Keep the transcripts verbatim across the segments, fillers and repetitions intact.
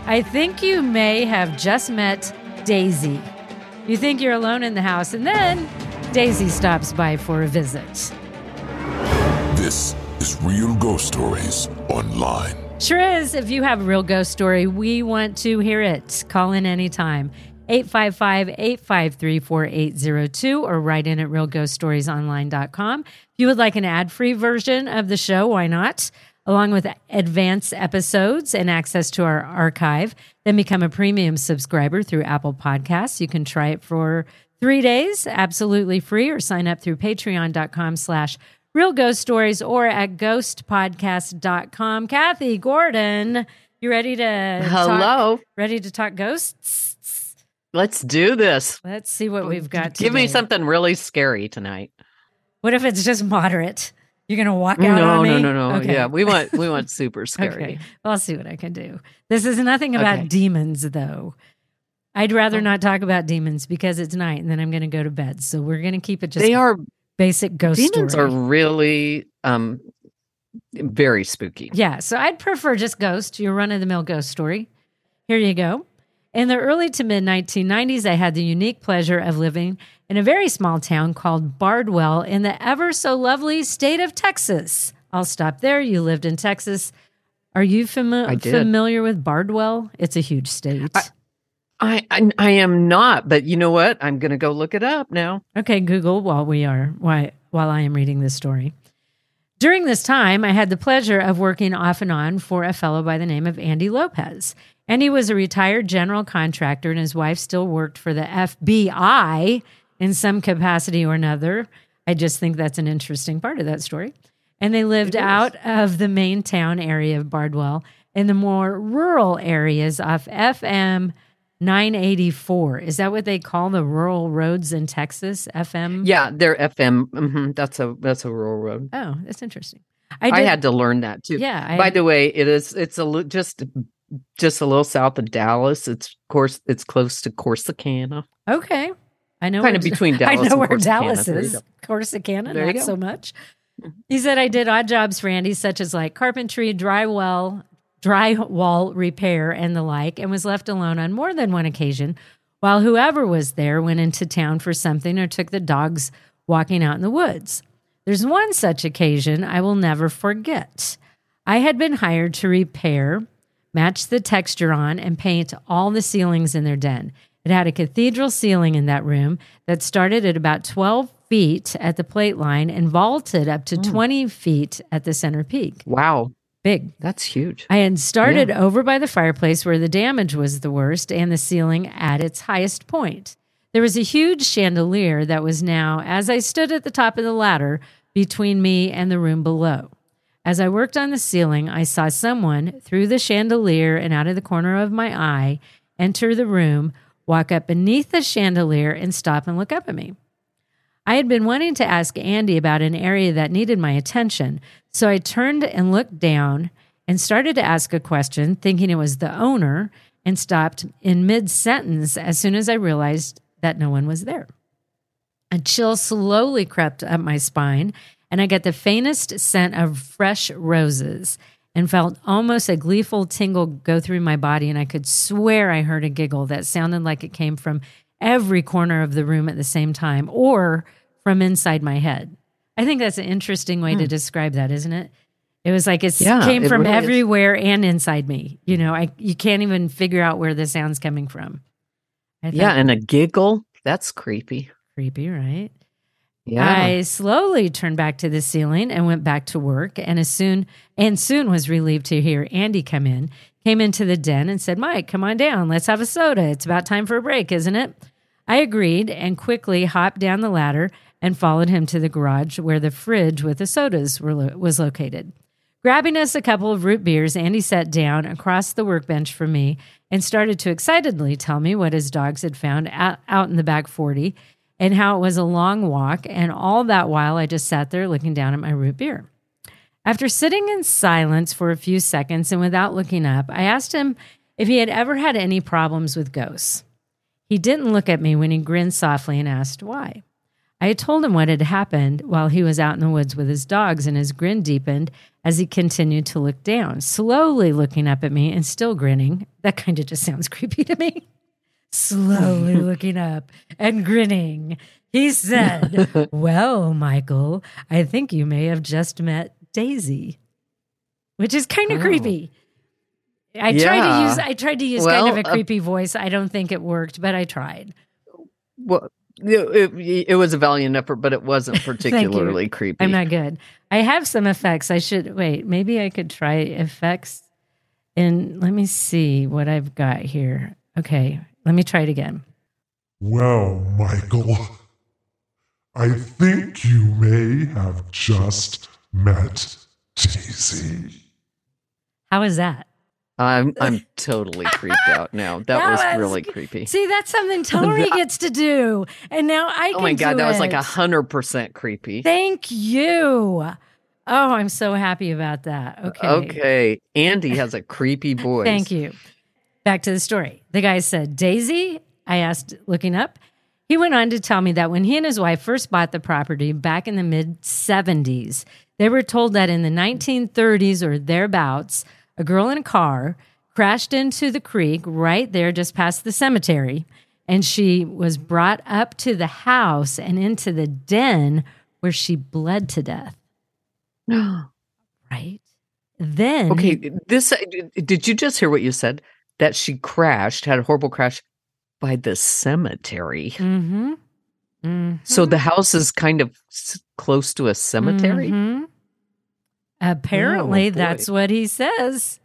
I think you may have just met Daisy. You think you're alone in the house, and then Daisy stops by for a visit. This is Real Ghost Stories Online. Sure is. If you have a real ghost story, we want to hear it. Call in anytime. eight five five, eight five three, four eight zero two or write in at real ghost stories online dot com. If you would like an ad-free version of the show, why not? Along with advanced episodes and access to our archive, then become a premium subscriber through Apple Podcasts. You can try it for three days, absolutely free, or sign up through patreon.com slash real ghost stories or at ghost podcast dot com. Kathy Gordon, you ready to Hello. talk, ready to talk ghosts? Let's do this. Let's see what we've got today. Give me something really scary tonight. What if it's just moderate? You're going to walk out no, on me? No, no, no, no. Okay. Yeah, we want we want super scary. Okay. Well, I'll see what I can do. This is nothing about Okay. demons, though. I'd rather not talk about demons because it's night and then I'm going to go to bed. So we're going to keep it just They are basic ghost demons story. are really um very spooky. Yeah, so I'd prefer just ghost, your run-of-the-mill ghost story. Here you go. In the early to mid nineteen nineties, I had the unique pleasure of living in a very small town called Bardwell in the ever-so-lovely state of Texas. I'll stop there. You lived in Texas. Are you fami- I did. familiar with Bardwell? It's a huge state. I- I, I I am not, but you know what? I'm going to go look it up now. Okay, Google while we are while, while I am reading this story. During this time, I had the pleasure of working off and on for a fellow by the name of Andy Lopez. Andy was a retired general contractor, and his wife still worked for the F B I in some capacity or another. I just think that's an interesting part of that story. And they lived out of the main town area of Bardwell in the more rural areas off F M nine eighty-four. Is that what they call the rural roads in Texas? F M? Yeah, they're F M. Mm-hmm. That's a that's a rural road. Oh, that's interesting. I, did- had to learn that too. Yeah. I- By the way, it is it's a li- just just a little south of Dallas. It's course it's close to Corsicana. Okay. I know Kind where- of between Dallas I know and where Corsicana. Dallas There you is. go. Corsicana, There you not go. so much. He said I did odd jobs for Andy, such as like carpentry, drywall, drywall repair, and the like, and was left alone on more than one occasion while whoever was there went into town for something or took the dogs walking out in the woods. There's one such occasion I will never forget. I had been hired to repair, match the texture on, and paint all the ceilings in their den. It had a cathedral ceiling in that room that started at about twelve feet at the plate line and vaulted up to twenty feet at the center peak. Wow, Big. that's huge. I had started over by the fireplace where the damage was the worst and the ceiling at its highest point. There was a huge chandelier that was now, as I stood at the top of the ladder, between me and the room below. As I worked on the ceiling, I saw someone through the chandelier and out of the corner of my eye enter the room, walk up beneath the chandelier, and stop and look up at me. I had been wanting to ask Andy about an area that needed my attention, so I turned and looked down and started to ask a question, thinking it was the owner, and stopped in mid-sentence as soon as I realized that no one was there. A chill slowly crept up my spine, and I got the faintest scent of fresh roses and felt almost a gleeful tingle go through my body, and I could swear I heard a giggle that sounded like it came from every corner of the room at the same time or from inside my head. I think that's an interesting way to describe that, isn't it? It was like it Yeah, came it from really is. everywhere and inside me. You know, I you can't even figure out where the sound's coming from. I Yeah, thought, and a giggle. That's creepy. creepy, right? Yeah. I slowly turned back to the ceiling and went back to work, and as soon and soon was relieved to hear Andy come in, came into the den and said, "Mike, come on down. Let's have a soda. It's about time for a break, isn't it?" I agreed and quickly hopped down the ladder and followed him to the garage where the fridge with the sodas were lo- was located. Grabbing us a couple of root beers, Andy sat down across the workbench from me and started to excitedly tell me what his dogs had found out, out in the back forty and how it was a long walk, and all that while I just sat there looking down at my root beer. After sitting in silence for a few seconds and without looking up, I asked him if he had ever had any problems with ghosts. He didn't look at me when he grinned softly and asked why. I told him what had happened while he was out in the woods with his dogs, and his grin deepened as he continued to look down, slowly looking up at me and still grinning. That kind of just sounds creepy to me. Slowly looking up and grinning. He said, "Well, Michael, I think you may have just met Daisy," which is kind of oh. creepy. I yeah. tried to use I tried to use well, kind of a creepy uh, voice. I don't think it worked, but I tried. Well, it, it, it was a valiant effort, but it wasn't particularly creepy. I'm not good. I have some effects. I should wait. Maybe I could try effects. And let me see what I've got here. Okay, let me try it again. Well, Michael, I think you may have just met Daisy. How is that? I'm I'm totally creeped out now. That, that was, was really creepy. See, that's something Tori gets to do, and now I can. Oh my god, do that it. was like a hundred percent creepy. Thank you. Oh, I'm so happy about that. Okay. Okay. Andy has a creepy voice. Thank you. Back to the story. The guy said, "Daisy?" I asked, looking up. He went on to tell me that when he and his wife first bought the property back in the mid seventies, they were told that in the nineteen thirties or thereabouts, a girl in a car crashed into the creek right there just past the cemetery, and she was brought up to the house and into the den where she bled to death. Right? Then... Okay, this did you just hear what you said? That she crashed, had a horrible crash by the cemetery. Mm-hmm. Mm-hmm. So the house is kind of close to a cemetery? Mm-hmm. Apparently, oh, that's what he says.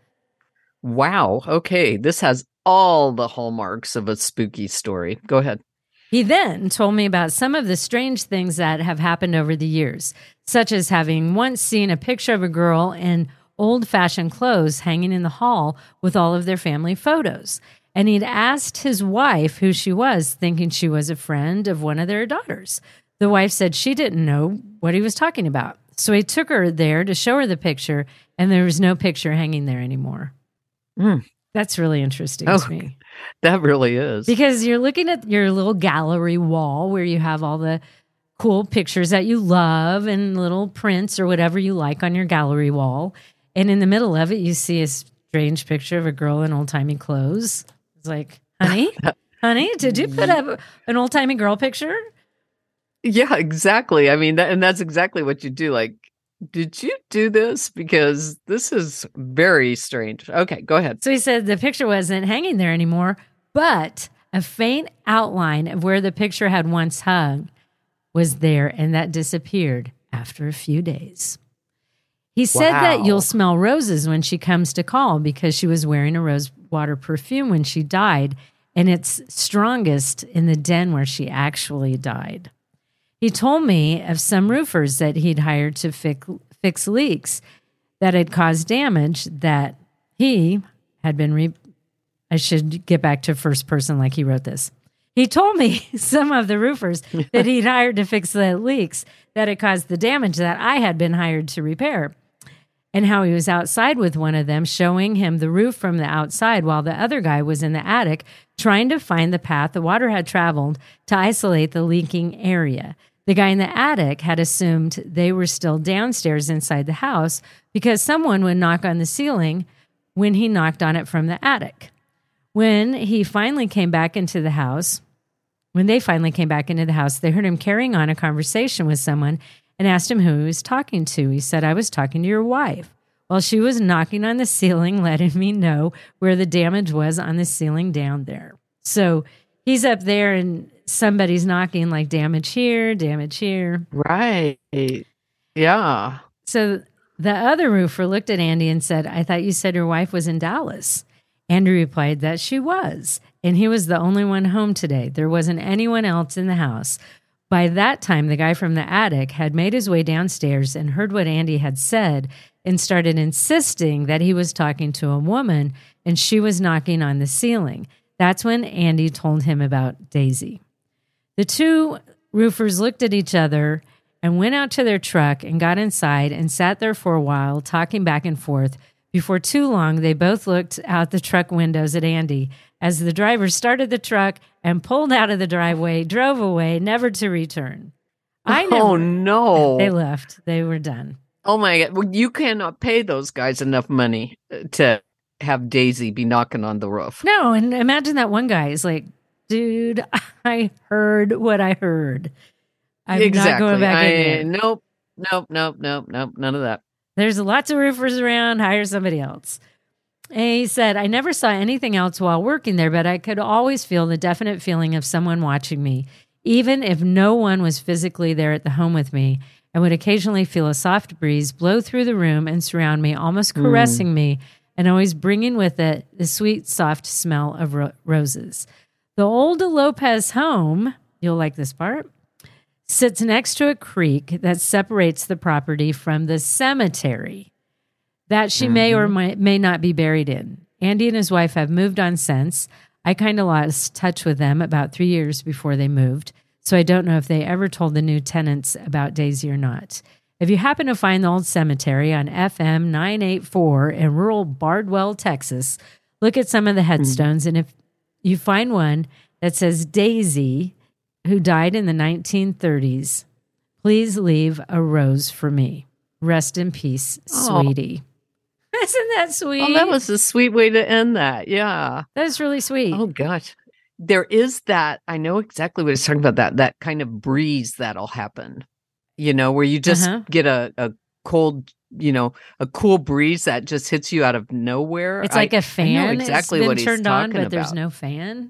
Wow. Okay. This has all the hallmarks of a spooky story. Go ahead. He then told me about some of the strange things that have happened over the years, such as having once seen a picture of a girl in old-fashioned clothes hanging in the hall with all of their family photos. And he'd asked his wife who she was, thinking she was a friend of one of their daughters. The wife said she didn't know what he was talking about. So he took her there to show her the picture, and there was no picture hanging there anymore. Mm. That's really interesting oh, to me. That really is. Because you're looking at your little gallery wall where you have all the cool pictures that you love and little prints or whatever you like on your gallery wall. And in the middle of it, you see a strange picture of a girl in old-timey clothes. It's like, honey, honey, did you put up an old-timey girl picture? Yeah, exactly. I mean, that, and that's exactly what you do. Like, did you do this? Because this is very strange. Okay, go ahead. So he said the picture wasn't hanging there anymore, but a faint outline of where the picture had once hung was there, and that disappeared after a few days. He said wow. that you'll smell roses when she comes to call because she was wearing a rose water perfume when she died, and it's strongest in the den where she actually died. He told me of some roofers that he'd hired to fix, fix leaks that had caused damage that he had been... Re- I should get back to first person like he wrote this. He told me some of the roofers that he'd hired to fix the leaks that had caused the damage that I had been hired to repair, and how he was outside with one of them showing him the roof from the outside while the other guy was in the attic trying to find the path the water had traveled to isolate the leaking area. The guy in the attic had assumed they were still downstairs inside the house because someone would knock on the ceiling when he knocked on it from the attic. When he finally came back into the house, when they finally came back into the house, they heard him carrying on a conversation with someone and asked him who he was talking to. He said, "I was talking to your wife," while she was knocking on the ceiling, letting me know where the damage was on the ceiling down there. So he's up there and somebody's knocking like damage here, damage here. Right. Yeah. So the other roofer looked at Andy and said, "I thought you said your wife was in Dallas." Andy replied that she was, and he was the only one home today. There wasn't anyone else in the house. By that time, the guy from the attic had made his way downstairs and heard what Andy had said and started insisting that he was talking to a woman and she was knocking on the ceiling. That's when Andy told him about Daisy. The two roofers looked at each other and went out to their truck and got inside and sat there for a while, talking back and forth. Before too long, they both looked out the truck windows at Andy as the driver started the truck and pulled out of the driveway, drove away, never to return. I never, Oh, no. They left. They were done. Oh, my God. Well, you cannot pay those guys enough money to have Daisy be knocking on the roof. No, and imagine that one guy is like, dude, I heard what I heard. I'm exactly. not going back I, in there. Nope, nope, nope, nope, nope, none of that. There's lots of roofers around. Hire somebody else. And he said, I never saw anything else while working there, but I could always feel the definite feeling of someone watching me, even if no one was physically there at the home with me. I would occasionally feel a soft breeze blow through the room and surround me, almost caressing mm. me, and always bringing with it the sweet, soft smell of ro- roses. The old Lopez home, you'll like this part, sits next to a creek that separates the property from the cemetery that she mm-hmm. may or may, may not be buried in. Andy and his wife have moved on since. I kind of lost touch with them about three years before they moved, so I don't know if they ever told the new tenants about Daisy or not. If you happen to find the old cemetery on F M nine eighty-four in rural Bardwell, Texas, look at some of the headstones, mm-hmm. and if you find one that says Daisy, who died in the nineteen thirties, please leave a rose for me. Rest in peace, oh. sweetie. Isn't that sweet? Oh, that was a sweet way to end that. Yeah. That is really sweet. Oh, gosh. There is that. I know exactly what he's talking about, that that kind of breeze that'll happen, you know, where you just uh-huh. get a, a cold, you know, a cool breeze that just hits you out of nowhere. It's like I, a fan. I know exactly it's been what he's turned talking on, but about. there's no fan.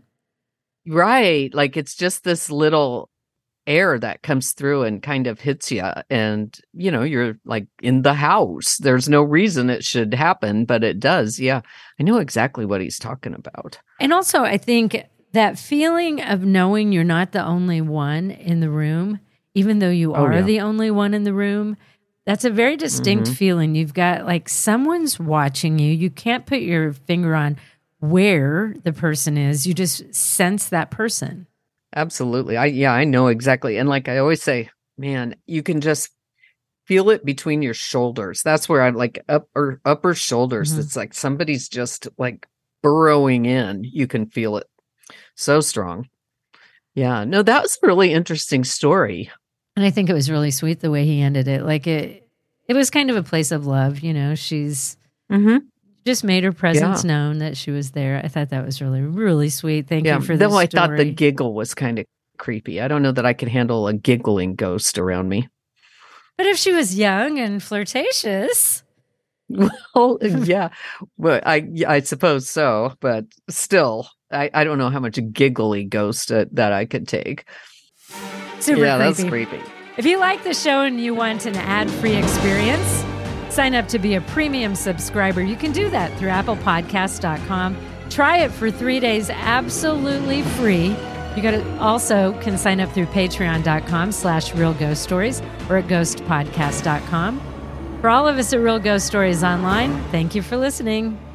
Right. Like it's just this little air that comes through and kind of hits you. And, you know, you're like in the house. There's no reason it should happen, but it does. Yeah. I know exactly what he's talking about. And also, I think that feeling of knowing you're not the only one in the room, even though you are oh, yeah. the only one in the room, that's a very distinct mm-hmm. feeling. You've got like someone's watching you. You can't put your finger on where the person is. You just sense that person. Absolutely. I yeah, I know exactly. And like I always say, man, you can just feel it between your shoulders. That's where I'm like upper upper shoulders. Mm-hmm. It's like somebody's just like burrowing in. You can feel it so strong. Yeah. No, that was a really interesting story. And I think it was really sweet the way he ended it. Like it it was kind of a place of love, you know. She's mm-hmm. just made her presence yeah. known that she was there. I thought that was really, really sweet. Thank yeah, you for this Though I story. thought the giggle was kind of creepy. I don't know that I could handle a giggling ghost around me. But if she was young and flirtatious. Well, yeah. Well, I I suppose so. But still, I, I don't know how much a giggly ghost uh, that I could take. Super yeah, creepy. that's creepy. If you like the show and you want an ad-free experience, sign up to be a premium subscriber. You can do that through apple podcast dot com. Try it for three days absolutely free. You got to also can sign up through patreon dot com slash real ghost stories or at ghost podcast dot com. For all of us at Real Ghost Stories Online, thank you for listening.